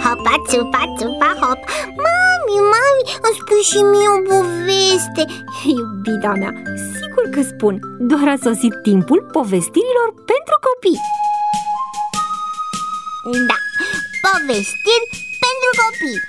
hopa, țupa, țupa, hop. Mami, îmi spui și mie o poveste. Iubita mea, sigur că spun. Doar a sosit timpul povestirilor pentru copii. Da, povestiri pentru copii.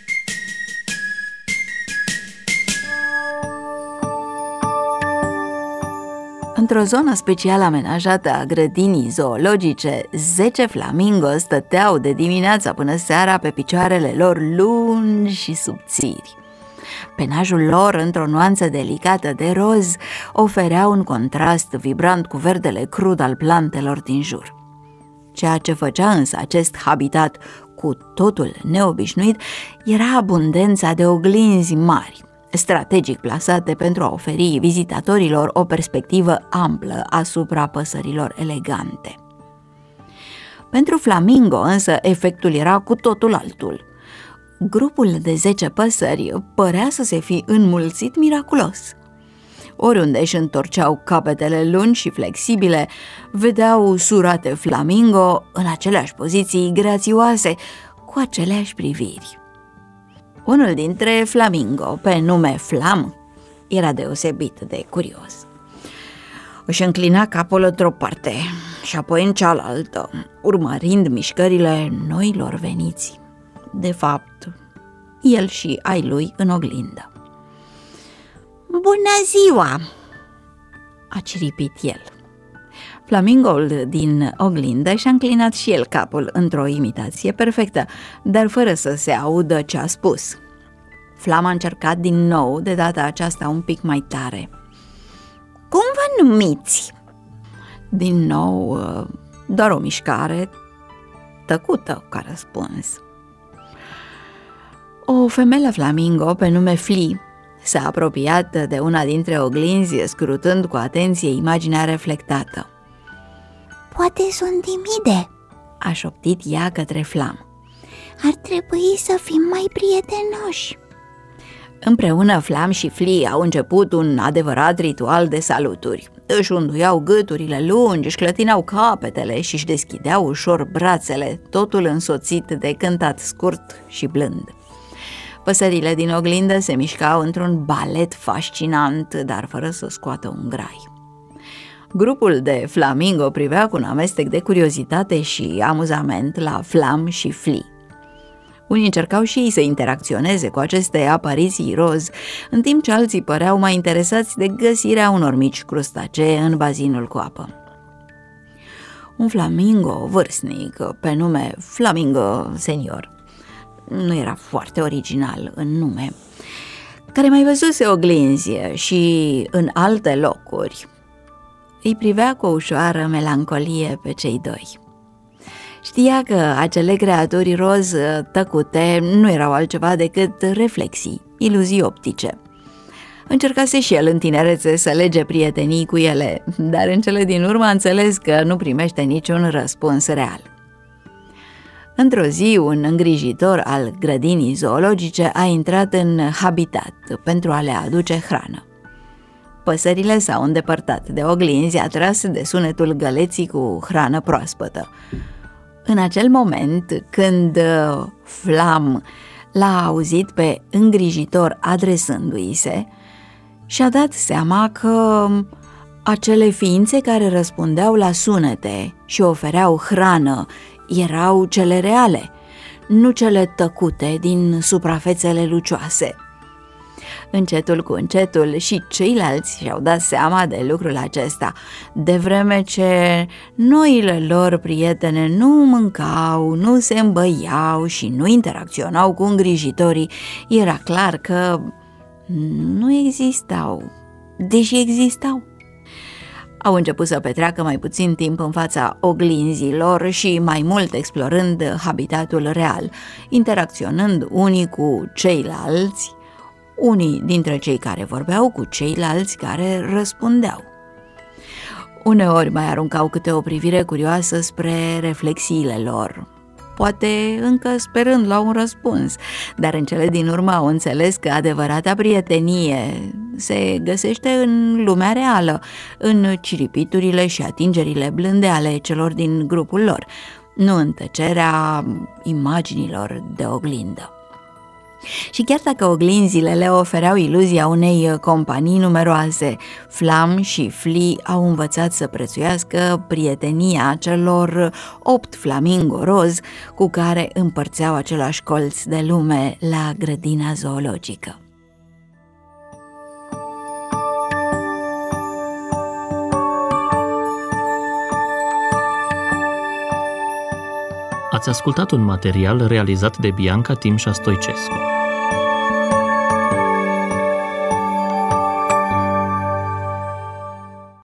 Într-o zonă special amenajată a grădinii zoologice, 10 flamingo stăteau de dimineața până seara pe picioarele lor lungi și subțiri. Penajul lor, într-o nuanță delicată de roz, oferea un contrast vibrant cu verdele crud al plantelor din jur. Ceea ce făcea însă acest habitat cu totul neobișnuit era abundența de oglinzi mari, strategic plasate pentru a oferi vizitatorilor o perspectivă amplă asupra păsărilor elegante. Pentru flamingo însă efectul era cu totul altul. Grupul de 10 păsări părea să se fi înmulțit miraculos. Oriunde își întorceau capetele lungi și flexibile, vedeau surate flamingo în aceleași poziții grațioase, cu aceleași priviri. Unul dintre flamingo, pe nume Flam, era deosebit de curios. Își înclina capul într-o parte și apoi în cealaltă, urmărind mișcările noilor veniți. De fapt, el și ai lui în oglindă. Bună ziua! A ciripit el. Flamingoul din oglindă și-a înclinat și el capul într-o imitație perfectă, dar fără să se audă ce a spus. Flam a încercat din nou, de data aceasta un pic mai tare. Cum vă numiți? Din nou, doar o mișcare tăcută ca răspuns. O femelă flamingo pe nume Flea s-a apropiat de una dintre oglinzi, scrutând cu atenție imaginea reflectată. Poate sunt timide, a șoptit ea către Flam. Ar trebui să fim mai prietenoși. Împreună Flam și Flea au început un adevărat ritual de saluturi. Își unduiau gâturile lungi, își clătinau capetele și își deschideau ușor brațele, totul însoțit de cântat scurt și blând. Păsările din oglindă se mișcau într-un balet fascinant, dar fără să scoată un grai. Grupul de flamingo privea cu un amestec de curiozitate și amuzament la Flam și Flea. Unii încercau și ei să interacționeze cu aceste apariții roz, în timp ce alții păreau mai interesați de găsirea unor mici crustacee în bazinul cu apă. Un flamingo vârstnic, pe nume Flamingo Senior, nu era foarte original în nume, care mai văzuse oglinzi și în alte locuri, îi privea cu o ușoară melancolie pe cei doi. Știa că acele creaturi roz tăcute nu erau altceva decât reflexii, iluzii optice. Încercase și el în tinerețe să lege prietenii cu ele, dar în cele din urmă a înțeles că nu primește niciun răspuns real. Într-o zi, un îngrijitor al grădinii zoologice a intrat în habitat pentru a le aduce hrană. Păsările s-au îndepărtat de oglinzi, atrase de sunetul găleții cu hrană proaspătă. În acel moment, când Flam l-a auzit pe îngrijitor adresându-i se, și-a dat seama că acele ființe care răspundeau la sunete și ofereau hrană erau cele reale, nu cele tăcute din suprafețele lucioase. Încetul cu încetul și ceilalți și-au dat seama de lucrul acesta, de vreme ce noile lor prietene nu mâncau, nu se îmbăiau și nu interacționau cu îngrijitorii. Era clar că nu existau, deși existau. Au început să petreacă mai puțin timp în fața oglinzilor și mai mult explorând habitatul real, interacționând unii cu ceilalți, unii dintre cei care vorbeau cu ceilalți care răspundeau. Uneori mai aruncau câte o privire curioasă spre reflexiile lor, poate încă sperând la un răspuns, dar în cele din urmă au înțeles că adevărata prietenie se găsește în lumea reală, în ciripiturile și atingerile blânde ale celor din grupul lor, nu în tăcerea imaginilor de oglindă. Și chiar dacă oglinzile le ofereau iluzia unei companii numeroase, Flam și Flea au învățat să prețuiască prietenia celor 8 flamingo roz cu care împărțeau același colț de lume la grădina zoologică. Ați ascultat un material realizat de Bianca Timșa Stoicescu.